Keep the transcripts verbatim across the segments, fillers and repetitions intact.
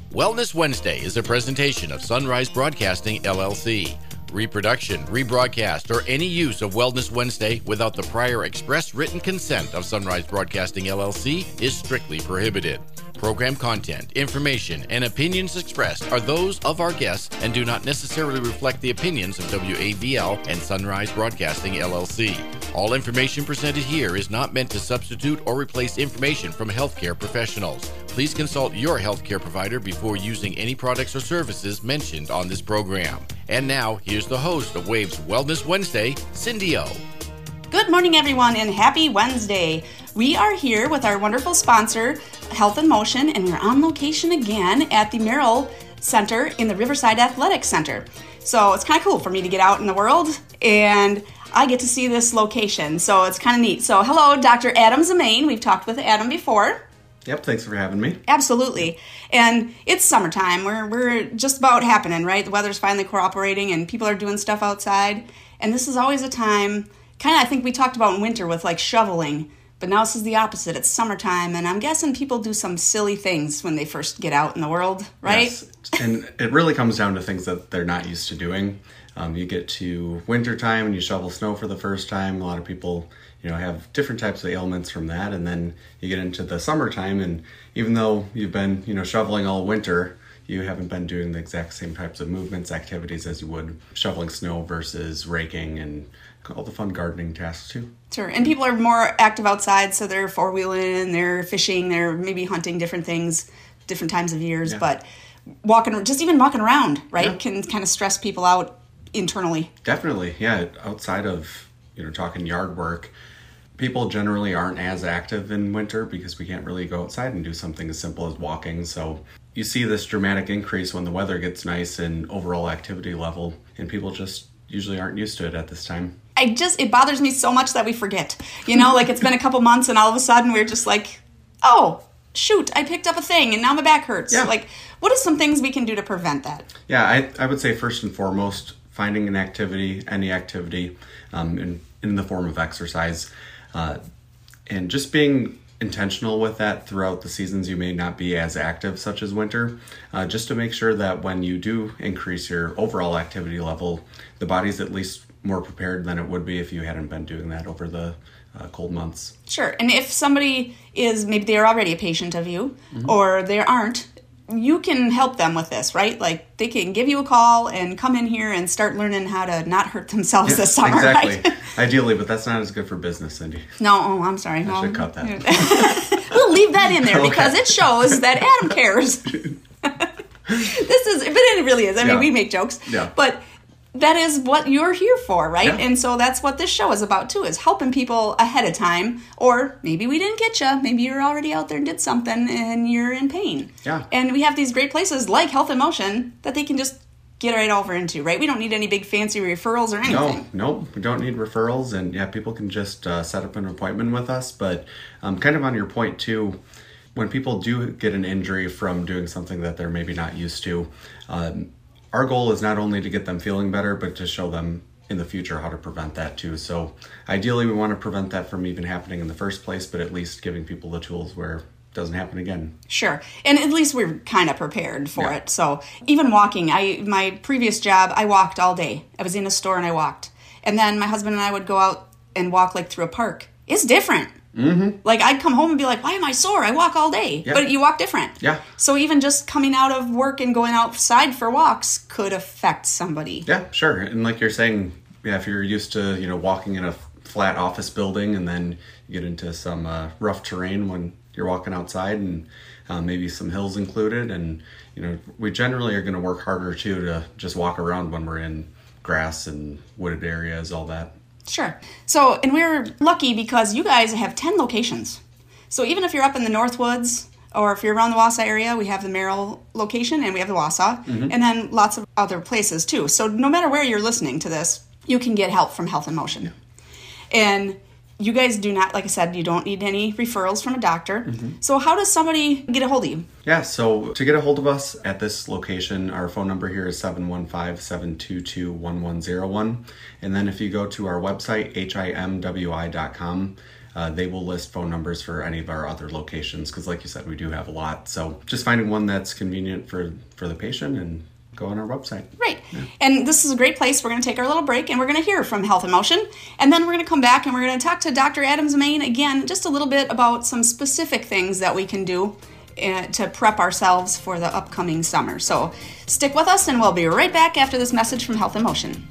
Wellness Wednesday is a presentation of Sunrise Broadcasting, L L C. Reproduction, rebroadcast, or any use of Wellness Wednesday without the prior express written consent of Sunrise Broadcasting, L L C is strictly prohibited. Program content, information, and opinions expressed are those of our guests and do not necessarily reflect the opinions of W A V L and Sunrise Broadcasting, L L C. All information presented here is not meant to substitute or replace information from healthcare professionals. Please consult your healthcare provider before using any products or services mentioned on this program. And now, here's the host of Wave's Wellness Wednesday, Cindy O. Good morning, everyone, and happy Wednesday. We are here with our wonderful sponsor, Health in Motion, and we're on location again at the Merrill Center in the Riverside Athletic Center. So it's kind of cool for me to get out in the world, and I get to see this location, so it's kind of neat. So hello, Doctor Adam Zemain. We've talked with Adam before. Yep, thanks for having me. Absolutely. And it's summertime. We're we're just about happening, right? The weather's finally cooperating and people are doing stuff outside. And this is always a time, kind of I think we talked about in winter with like shoveling, but now this is the opposite. It's summertime, and I'm guessing people do some silly things when they first get out in the world, right? Yes. And it really comes down to things that they're not used to doing. Um, you get to wintertime and you shovel snow for the first time. A lot of people, you know, have different types of ailments from that. And then you get into the summertime, and even though you've been, you know, shoveling all winter, you haven't been doing the exact same types of movements, activities as you would shoveling snow versus raking and all the fun gardening tasks too. Sure. And people are more active outside, so they're four-wheeling, they're fishing, they're maybe hunting different things, different times of years. Yeah. But walking, just even walking around, right, Yeah. can kind of stress people out internally. Definitely, yeah. Outside of, you know, talking yard work, people generally aren't as active in winter because we can't really go outside and do something as simple as walking. So you see this dramatic increase when the weather gets nice and overall activity level, and people just usually aren't used to it at this time. I just, it bothers me so much that we forget, you know, like it's been a couple months and all of a sudden we're just like, oh, shoot, I picked up a thing and now my back hurts. Yeah. Like, what are some things we can do to prevent that? Yeah, I, I would say first and foremost, finding an activity, any activity, um, in, in the form of exercise, uh, and just being intentional with that throughout the seasons you may not be as active, such as winter, uh, just to make sure that when you do increase your overall activity level, the body's at least more prepared than it would be if you hadn't been doing that over the uh, cold months. Sure. And if somebody is, maybe they're already a patient of you, mm-hmm. or they aren't, you can help them with this, right? Like they can give you a call and come in here and start learning how to not hurt themselves Yeah, this summer, exactly. right? Ideally, but that's not as good for business, Cindy. No, oh, I'm sorry. I no. should cut that. We'll leave that in there Okay. because it shows that Adam cares. This is, but it really is. I mean, Yeah. we make jokes, Yeah. but that is what you're here for, right? Yeah. And so that's what this show is about too, is helping people ahead of time. Or maybe we didn't get you. Maybe you're already out there and did something and you're in pain. Yeah. And we have these great places like Health in Motion that they can just get right over into, right? We don't need any big fancy referrals or anything. No, no, we don't need referrals. And yeah, people can just uh, set up an appointment with us. But um, kind of on your point too, when people do get an injury from doing something that they're maybe not used to, um, our goal is not only to get them feeling better, but to show them in the future how to prevent that too. So ideally, we want to prevent that from even happening in the first place, but at least giving people the tools where it doesn't happen again. Sure. And at least we're kind of prepared for Yeah. it. So even walking, I my previous job, I walked all day. I was in a store and I walked. And then my husband and I would go out and walk like through a park. It's different. Mm-hmm. Like I'd come home and be like, why am I sore? I walk all day. Yeah. But you walk different. Yeah. So even just coming out of work and going outside for walks could affect somebody. Yeah, sure. And like you're saying, yeah, if you're used to, you know, walking in a flat office building and then you get into some uh, rough terrain when you're walking outside and uh, maybe some hills included. And, you know, we generally are going to work harder too to just walk around when we're in grass and wooded areas, all that. Sure. So, and we're lucky because you guys have ten locations. So even if you're up in the Northwoods or if you're around the Wausau area, we have the Merrill location and we have the Wausau, mm-hmm. and then lots of other places too. So no matter where you're listening to this, you can get help from Health in Motion. Yeah. And you guys do not, like I said, you don't need any referrals from a doctor. Mm-hmm. So how does somebody get a hold of you? Yeah, so to get a hold of us at this location, our phone number here is seven one five, seven two two, one one zero one. And then if you go to our website, H I M W I dot com, uh, they will list phone numbers for any of our other locations because, like you said, we do have a lot. So just finding one that's convenient for, for the patient and go on our website. Right. Yeah. And this is a great place. We're going to take our little break and we're going to hear from Health in Motion. And then we're going to come back and we're going to talk to Doctor Adam Zemain again, just a little bit about some specific things that we can do uh, to prep ourselves for the upcoming summer. So stick with us and we'll be right back after this message from Health in Motion.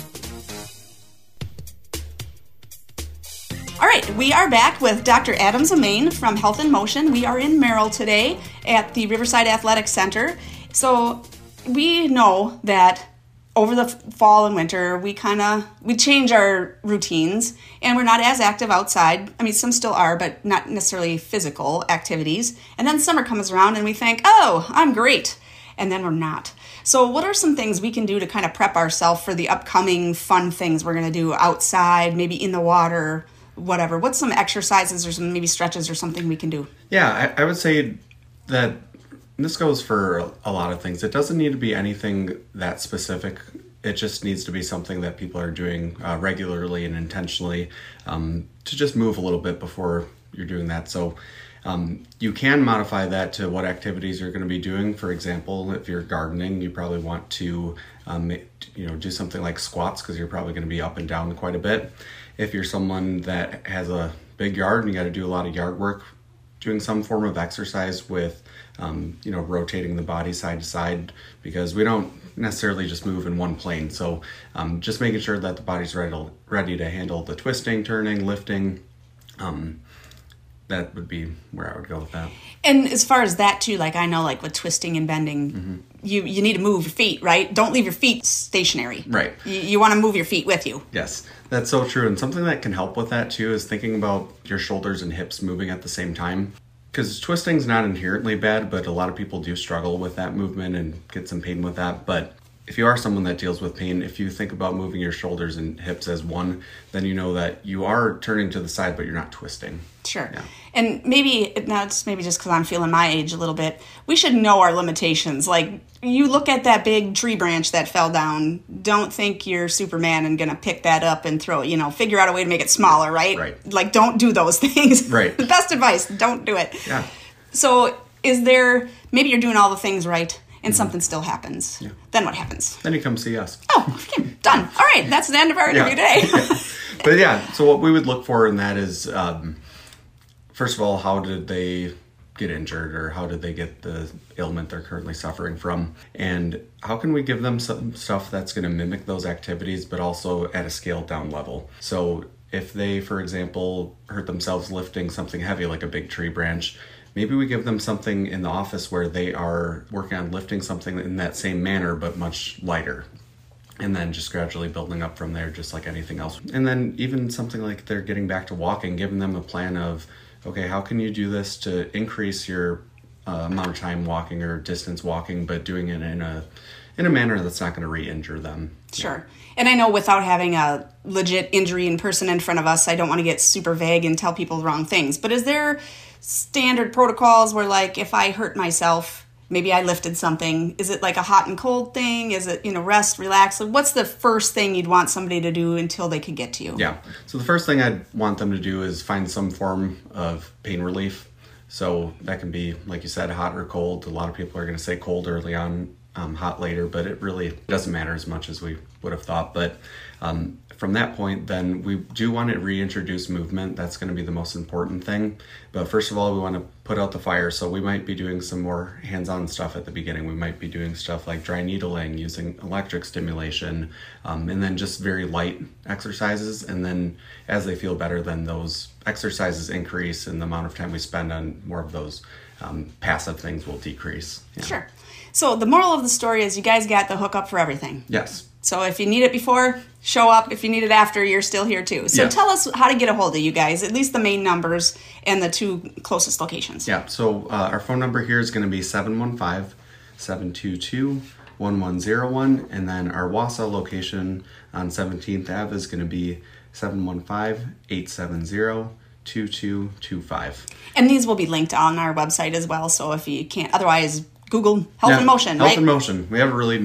All right, we are back with Doctor Adam Zemain from Health in Motion. We are in Merrill today at the Riverside Athletic Center. So we know that over the fall and winter, we kind of, we change our routines and we're not as active outside. I mean, some still are, but not necessarily physical activities. And then summer comes around and we think, oh, I'm great. And then we're not. So what are some things we can do to kind of prep ourselves for the upcoming fun things we're going to do outside, maybe in the water, whatever? What's some exercises or some maybe stretches or something we can do? Yeah, I, I would say that this goes for a lot of things. It doesn't need to be anything that specific. It just needs to be something that people are doing uh, regularly and intentionally um, to just move a little bit before you're doing that. So um, you can modify that to what activities you're going to be doing. For example, if you're gardening, you probably want to um, you know, do something like squats because you're probably going to be up and down quite a bit. If you're someone that has a big yard and you got to do a lot of yard work, doing some form of exercise with, um, you know, rotating the body side to side, because we don't necessarily just move in one plane. So um, just making sure that the body's ready to, ready to handle the twisting, turning, lifting. Um, that would be where I would go with that. And as far as that too, like I know like with twisting and bending, mm-hmm. you, you need to move your feet, right? Don't leave your feet stationary. Right. You, you want to move your feet with you. Yes, that's so true. And something that can help with that too is thinking about your shoulders and hips moving at the same time. Because twisting's not inherently bad, but a lot of people do struggle with that movement and get some pain with that. But if you are someone that deals with pain, if you think about moving your shoulders and hips as one, then you know that you are turning to the side, but you're not twisting. Sure. Yeah. And maybe, now it's maybe just because I'm feeling my age a little bit, we should know our limitations. Like, you look at that big tree branch that fell down, don't think you're Superman and going to pick that up and throw it, you know, figure out a way to make it smaller, right? Right. Like, don't do those things. Right. The best advice, don't do it. Yeah. So is there, maybe you're doing all the things right and mm-hmm. something still happens. Yeah. Then what happens? Then you come see us. Oh, okay, done. All right, that's the end of our interview yeah. today. But yeah, so what we would look for in that is, um, first of all, how did they get injured, or how did they get the ailment they're currently suffering from? And how can we give them some stuff that's going to mimic those activities, but also at a scaled down level? So if they, for example, hurt themselves lifting something heavy like a big tree branch, maybe we give them something in the office where they are working on lifting something in that same manner, but much lighter. And then just gradually building up from there, just like anything else. And then even something like they're getting back to walking, giving them a plan of, okay, how can you do this to increase your uh, amount of time walking or distance walking, but doing it in a in a manner that's not going to re-injure them. Sure. Yeah. And I know without having a legit injury in person in front of us, I don't want to get super vague and tell people the wrong things. But is there standard protocols where, like, if I hurt myself, maybe I lifted something, is it like a hot and cold thing? Is it, you know, rest, relax? What's the first thing you'd want somebody to do until they could get to you? Yeah. So the first thing I'd want them to do is find some form of pain relief. So that can be, like you said, hot or cold. A lot of people are going to say cold early on, um, hot later, but it really doesn't matter as much as we would have thought. But um, from that point, then we do want to reintroduce movement. That's going to be the most important thing. But first of all, we want to put out the fire. So we might be doing some more hands-on stuff at the beginning. We might be doing stuff like dry needling, using electric stimulation, um, and then just very light exercises. And then as they feel better, then those exercises increase and the amount of time we spend on more of those um, passive things will decrease. Yeah. Sure. So the moral of the story is you guys got the hookup for everything. Yes. So if you need it before, show up. If you need it after, you're still here too. So yeah. Tell us how to get a hold of you guys, at least the main numbers and the two closest locations. Yeah, so uh, our phone number here is going to be seven one five, seven two two, one one zero one, and then our Wausau location on seventeenth Avenue is going to be seven one five, eight seven zero, two two two five. And these will be linked on our website as well, so if you can't, otherwise Google Health yeah, in Motion, Health right? in Motion. We have a really new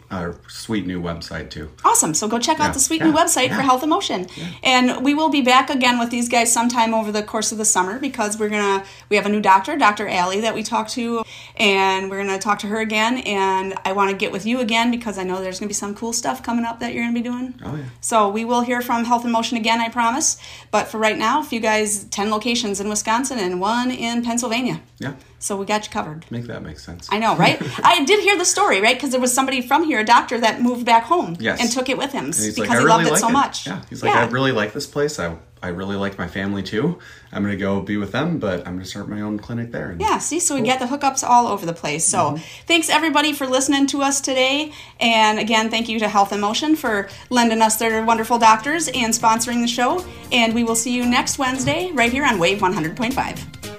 a sweet new website too. Awesome. So go check out Yeah. the sweet Yeah. new website Yeah. for Health in Motion. Yeah. And we will be back again with these guys sometime over the course of the summer because we're going to, we have a new doctor, Doctor Allie, that we talked to, and we're going to talk to her again. And I want to get with you again because I know there's going to be some cool stuff coming up that you're going to be doing. Oh, yeah. So we will hear from Health in Motion again, I promise. But for right now, if you guys, ten locations in Wisconsin and one in Pennsylvania. Yeah. So we got you covered. Make that make sense. I know, right? I did hear the story, right? Because there was somebody from here, a doctor, that moved back home Yes. and took it with him And he's because like, I he really loved it like so it. much. Yeah. He's like, I really like this place. I I really like my family too. I'm going to go be with them, but I'm going to start my own clinic there. And Yeah, see, so we get the hookups all over the place. So Mm-hmm. thanks everybody for listening to us today. And again, thank you to Health in Motion for lending us their wonderful doctors and sponsoring the show. And we will see you next Wednesday right here on Wave one hundred point five.